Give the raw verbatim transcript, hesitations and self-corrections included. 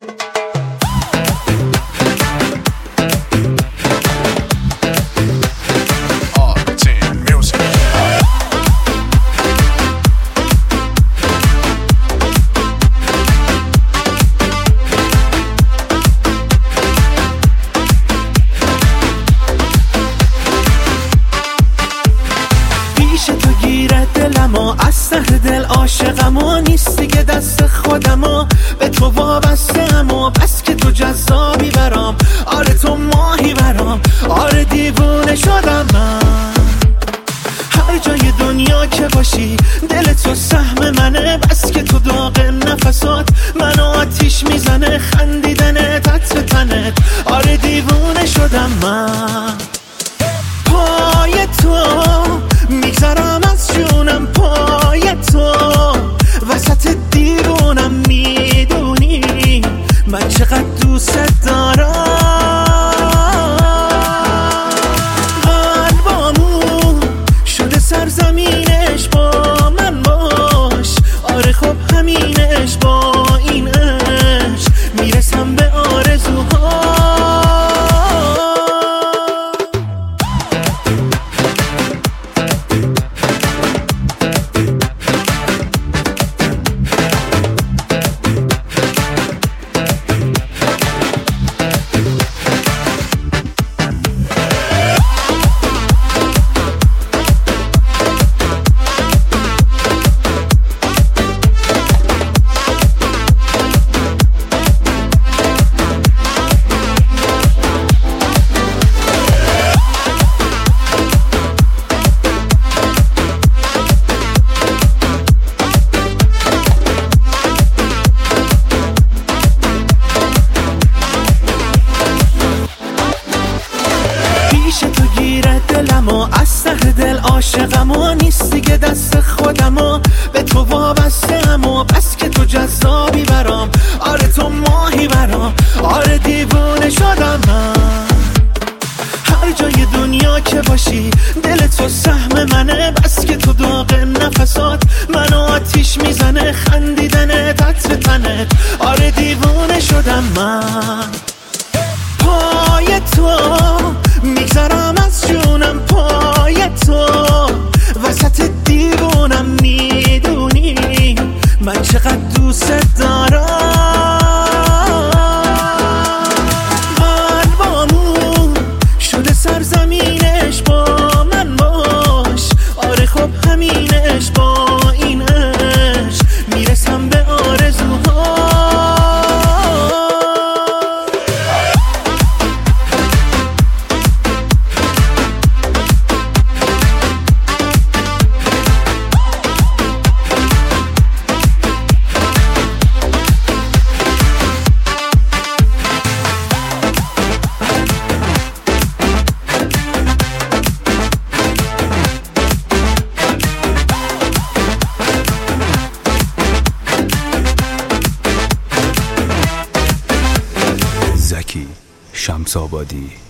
از ته دل عاشقم و نیستی که دست خودم و به تو وابسته ام و بس که تو جذابی برام، آره تو ماهی برام، آره دیوونه شدم من. هر جای دنیا که باشی دل تو سهم منه، بس که تو داغ نفسات منو آتیش میزنه، خندیدنت عطر تنت، آره دیوونه شدم من. پای تو میگذرم از جونم، پای تو وسط دیوونم، میدونی من چقدر دوست دارم. قلبامون شده سرزمینش، با من باش، آره خب همینش، با این عشق میرسم به آرزوها. و از ته دل عاشقم و نیستی که دست خودم و به تو وابسته ام و بس که تو جذابی برام، آره تو ماهی برام، آره دیوونه شدم من. هر جای دنیا که باشی دل تو سهم منه، بس که تو داغ نفسات منو آتیش میزنه، خندیدنت عطر تنت، آره دیوونه شدم من. پای تو میگذرم از جونم، پای تو وسط دیوونم، میدونی من چقدر دوست دارم. قلبامون شده سرزمینش، با من باش، آره خب همینش، با این عشق میرسم به آرزوها. شمس آبادی.